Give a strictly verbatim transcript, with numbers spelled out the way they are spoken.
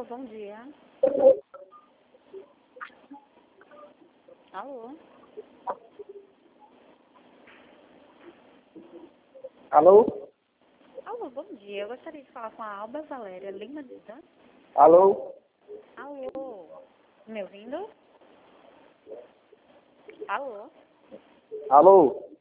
bom dia. Alô? Alô? Alô, bom dia. Eu gostaria de falar com a Alba Valéria Lima de Santos. Alô? Alô? Me ouvindo? Alô? Alô?